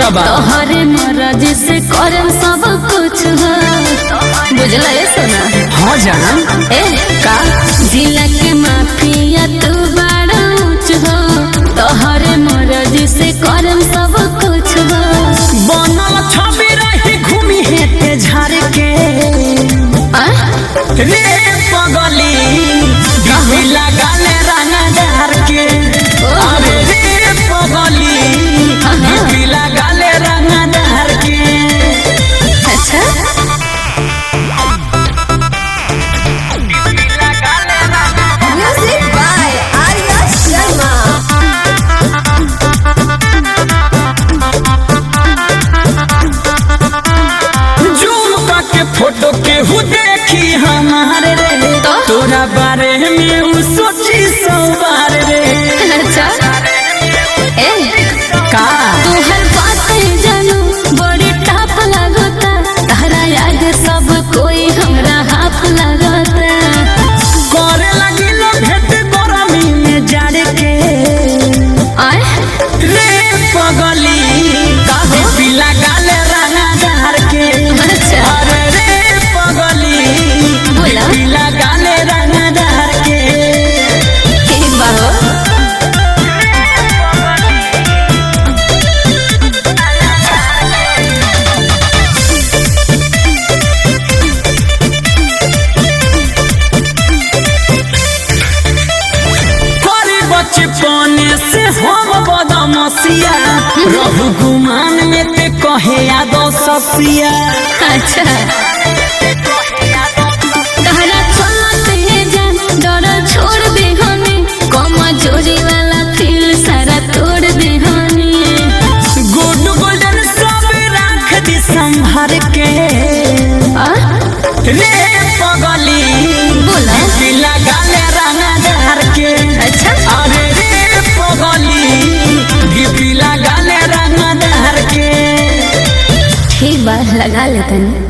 बा तोहरे मर्जी से करम सब कुछ हो बुझला ये सोना। हाँ जाना ए का जिला के माफिया तू बड़ा ऊंच हो तोहरे मर्जी से करम सब कुछ हो बनल छवि रही घूमी हेते झार के रे पगली बिजली लगाले रंगदार के अरे रे पगली बिजली लगाले रंगदार के। अच्छा Music by Arya Sharma. Zoom के फोटो केहू देखी हमारे रे तोरा बारे में उ सोची सवार रे। अच्छा ए का तोहर बातें जानू बड़ी टाप लगता तहरा याद सब कोई हमरा हाथ लगता करे लगिल भेट गरमी में जाड़ के आय रे पगली बिजली लगाले रंगदार के। अच्छा अरे रे पगली बोला बिजली लगाले रंगदार के। ठीक बा हो करे बचपन से हम बदमसिया रहू गुमान में ते कहे याद ससिया। अच्छा तहरा चलते जान डर छोड़ दे हने कमजोरी वाला फील सारा तोड़ दे हने गुड गोल्डन सब राख दी संभर के आ रे पगली बोला बिजली लगाले रंगदार के। अच्छा अरे रे पगली बिजली लगाले रंगदार के। ठीक बा लगा लेतनी